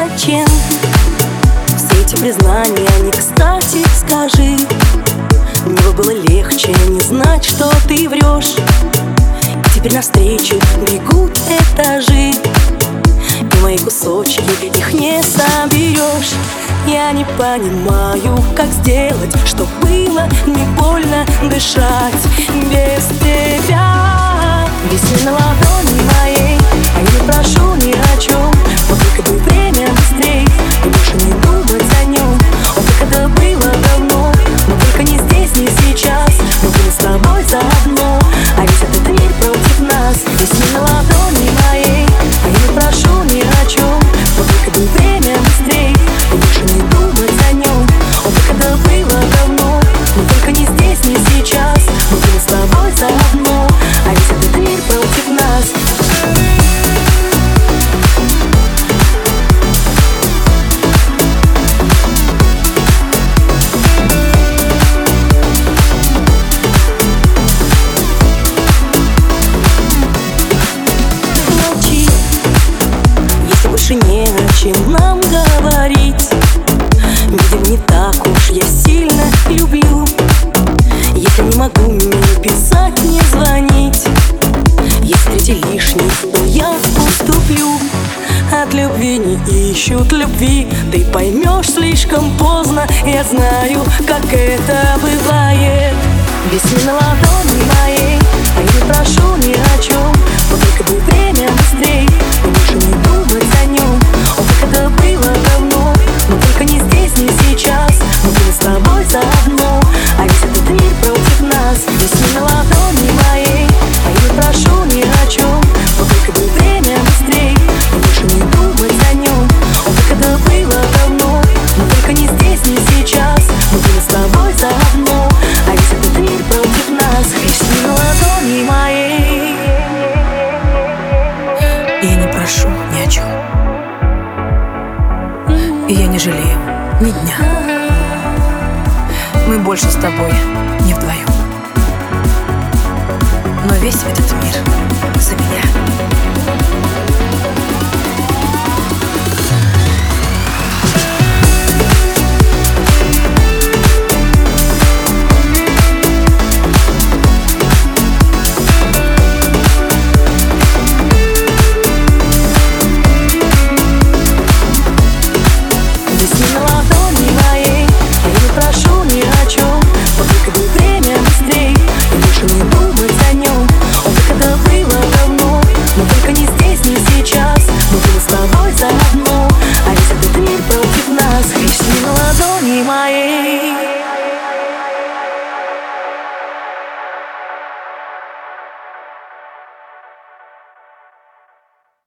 зачем все эти признания не кстати, скажи. Мне бы было легче не знать, что ты врешь. И теперь навстречу бегут этажи, и мои кусочки, их не соберешь. Я не понимаю, как сделать, чтоб было не больно дышать без тебя. Весны на ладони моей, а я не прошу ни о чем. Вот только бы время быстрей и больше не думать о нем. Вот как это было давно, но только не здесь, не сейчас. Мы были с тобой заодно, а весь этот мир против нас. Весны на ладони моей, а я не прошу ни о чем. Вот только бы время быстрей и больше не думать о нем. Вот как это было давно, но только не здесь, не сейчас. Мы были с тобой заодно, а весь этот мир против нас. Молчи, если больше не о чем нам говорить. Видимо, не так уж я сильно люблю. Если не могу не писать, не звонить, если третий лишний, то я уступлю. От любви не ищут любви, ты поймешь слишком поздно. Я знаю, как это бывает. Весны на ладони моей, а я не прошу ни о чем. Вот только бы время быстрей и больше не думать о нем. Вот как это было давно, но только не здесь, не сейчас. Мы были с тобой заодно, а весь этот мир против нас. Весны на ладони моей, а я не прошу ни о чем. Вот только бы время быстрей и больше не думать о нем. Вот как это было давно, но только не здесь, не сейчас. Мы были с тобой заодно, а весь этот мир против нас. Весны на ладони моей, я не прошу ни о чем, и я не жалею ни дня. Мы больше с тобой не вдвоем, но весь этот мир за меня. весны на ладони моей, а я не прошу ни о чем. Вот только бы время быстрей и больше не думать о нем. Вот как это было давно, но только не здесь, не сейчас. Мы были с тобой заодно, а весь этот мир против нас. Весны на ладони моей.